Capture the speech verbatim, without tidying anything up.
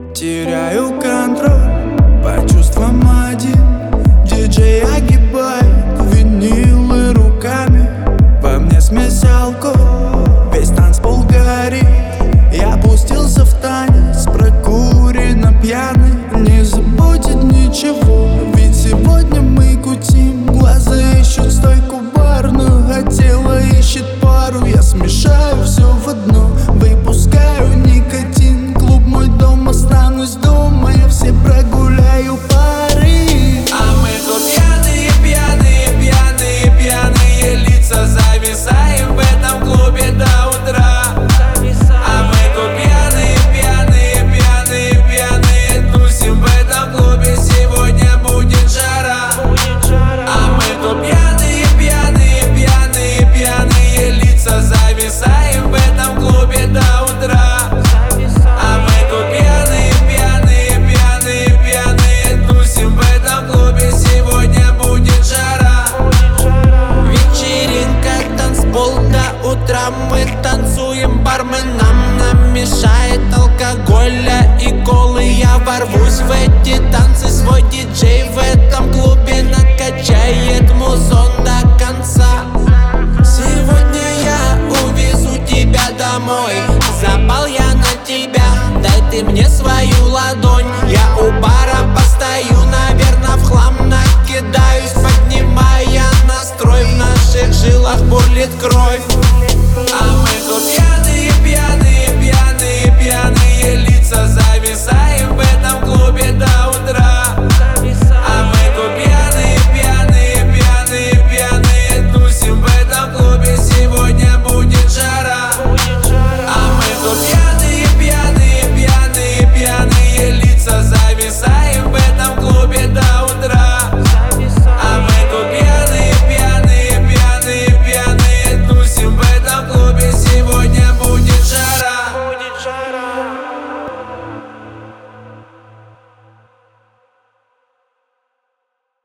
Теряю контроль по чувствам один. Диджей огибает винилы руками. Во мне смесь алкоголь, весь танцпол горит. Я пустился в танец, прокуренно пьяный. Не забудет ничего, ведь сегодня мы кутим. Глаза ищут стойку барную, а тело ищет пару. Я смешаю все в одно, выпускаю никотин. Клуб мой дом, останусь дома, я все прогуляю пары. А мы тут пьяные, пьяные, пьяные, пьяные лица. Зависаем в этом клубе до утра. А мы тут пьяные, пьяные, пьяные, пьяные, тусим в этом клубе, сегодня будет жара. А мы тут пьяные, пьяные, пьяные, пьяные лица. Зависаем в этом клубе до утра. А мы тут пьяные, пьяные, пьяные, пьяные, тусим в этом клубе, сегодня будет жара. Вечеринка, танцпол до утра. Мы танцуем, бармен нам намешает алкоголя и колы. Я ворвусь в эти танцы, свой диджей в этом клубе накачает музон до конца. Сегодня я увезу тебя домой, запал я на тебя, дай ты мне свой